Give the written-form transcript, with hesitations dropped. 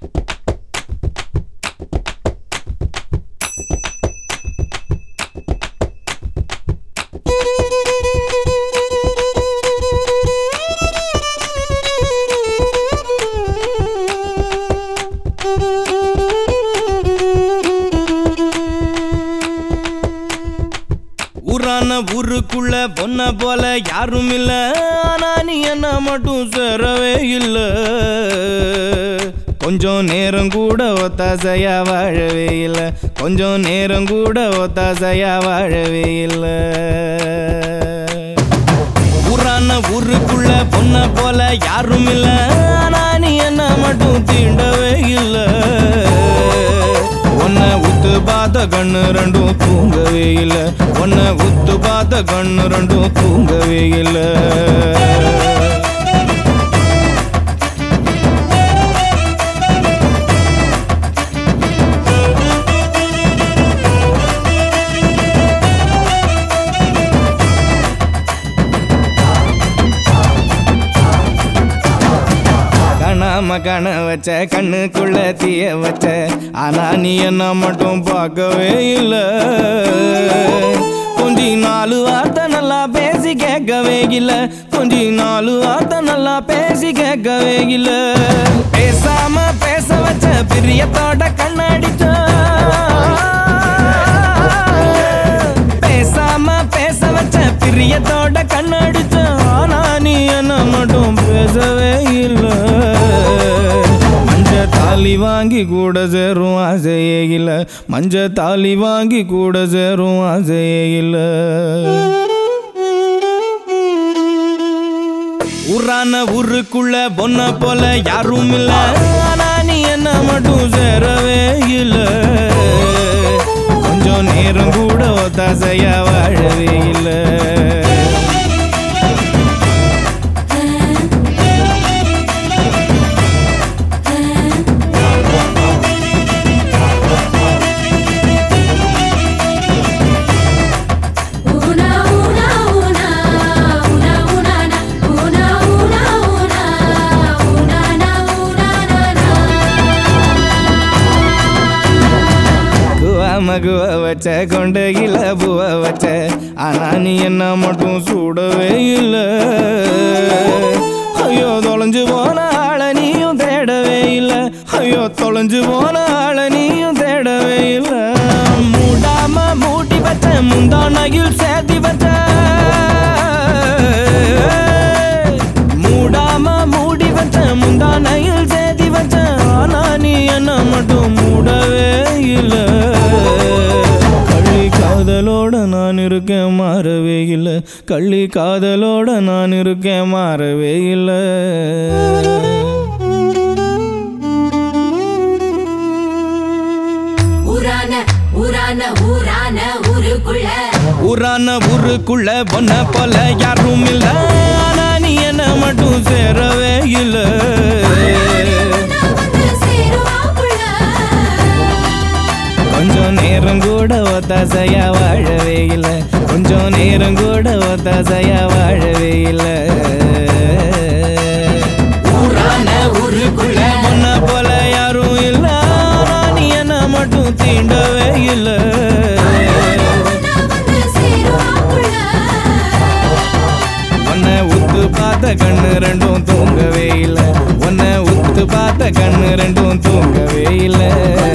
ஊரான ஊருக்குள்ள பொன்ன போல யாரும் இல்ல, ஆனா நீ என்ன மட்டும் சேரவே இல்ல. கொஞ்சம் நேரம் கூட ஒத்தாசையா வாழவே இல்ல, கொஞ்சம் நேரம் கூட ஒத்தாசையா வாழவே இல்ல. ஊரான ஊருக்குள்ள பொன்ன போல யாரும் இல்ல, ஆனா நீ என்ன மட்டும் தீண்டவே இல்ல. உன்னை உத்து பார்த்த கண்ணு ரெண்டும் தூங்கவே இல்ல, உன்னை உத்து பார்த்த கண்ணு ரெண்டும் தூங்கவே இல்ல. கணாம கண வச்ச கண்ணுக்குள்ள தீய வச்ச, ஆனா நீ என்ன மட்டும் பார்க்கவே இல்ல. கொஞ்சி 4 வார்த்தை நல்லா பேசி கேட்கவே இல்ல, கொஞ்சி 4 வார்த்தை நல்லா பேசி கேட்கவே இல்ல. பேசாம பேச வச்ச பிரியத்தோட கண்ணடிச்ச, பேசாம பேச வச்ச பிரியத்தோட கண்ணடிச்ச, ஆனா நீ என்ன மட்டும் பேசவே இல்ல. மஞ்ச தாலி வாங்கி கூட சேரும் ஆசையே இல்ல, மஞ்ச தாலி வாங்கி கூட சேரும் ஆசையே இல்ல. ஊரான ஊருக்குள்ள பொன்ன போல யாரும் இல்ல, ஆனா நீ என்ன மட்டும் சேரவே இல்ல. கொஞ்சம் நேரம் கூட ஒத்தாசையா வாழவே இல்ல. மகுவ வச்ச கொண்டையில பூவ வச்ச, ஆனா நீ என்ன மட்டும் சூடவே இல்ல. ஐயோ தொலைஞ்சு போன ஆள நீயும் தேடவே இல்ல, ஐயோ தொலைஞ்சு போன ஆள நீயும் தேடவே இல்ல. மூடாம மூட்டி வச்ச முந்தானையில் சேர்த்தி வச்ச, மூடாம மூடி வச்ச முந்தானையில் சேர்த்தி வச்ச, ஆனா நீ என்ன மட்டும் மூடவே இல்ல. கள்ளி காதலோட நான் இருக்கேன் மாறவே இல்ல, கள்ளி காதலோட நான் இருக்கேன் மாறவே இல்ல. ஊரான ஊருக்குள்ள பொன்ன போல யாரும் இல்ல, ஆனா நீ என்ன மட்டும் சேரவே இல்ல. கொஞ்சம் நேரம் கூட ஒத்தாசையா வாழவே இல்ல, கொஞ்சம் நேரம் கூட ஒத்தாசையா வாழவே இல்ல. ஊரான ஊருக்குள்ள பொன்ன போல யாரும் இல்ல, ஆனா நீ என்ன மட்டும் தீண்டவே இல்ல. உன்னை உத்து பார்த்த கண்ணு ரெண்டும் தூங்கவே இல்ல, உன்னை உத்து பார்த்த கண்ணு ரெண்டும் தூங்கவே இல்ல.